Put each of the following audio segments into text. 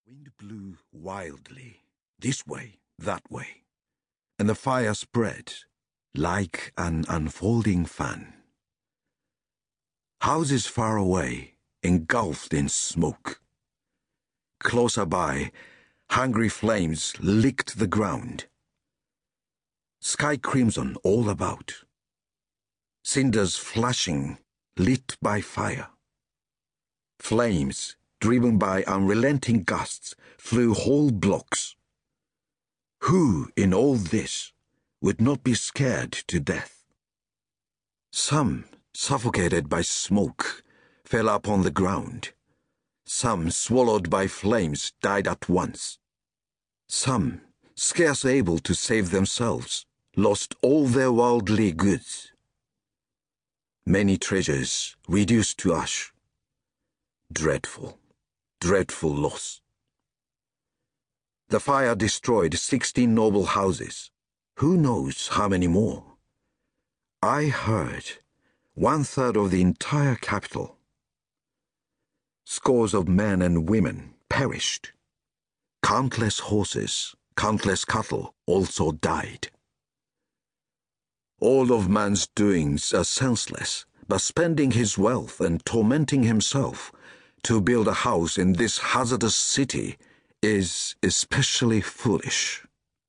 Wind blew wildly, this way, that way, and the fire spread like an unfolding fan. Houses far away, engulfed in smoke. Closer by, hungry flames licked the ground. Sky crimson all about. Cinders flashing, lit by fire. Flames, driven by unrelenting gusts, flew whole blocks. Who in all this would not be scared to death? Some, suffocated by smoke, fell upon the ground. Some, swallowed by flames, died at once. Some, scarce able to save themselves, lost all their worldly goods. Many treasures reduced to ash. Dreadful, dreadful loss. The fire destroyed 16 noble houses. Who knows how many more? I heard 1/3 of the entire capital. Scores of men and women perished. Countless horses, countless cattle also died. All of man's doings are senseless, but spending his wealth and tormenting himself to build a house in this hazardous city is especially foolish.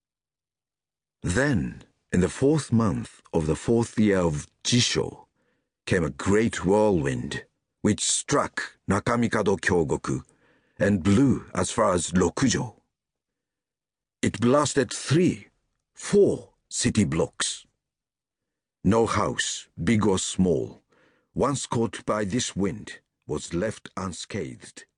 Then, in the 4th month of the 4th year of Jisho, came a great whirlwind, which struck Nakamikado Kyogoku and blew as far as Rokujo. It blasted 3, 4 city blocks. No house, big or small, once caught by this wind, was left unscathed.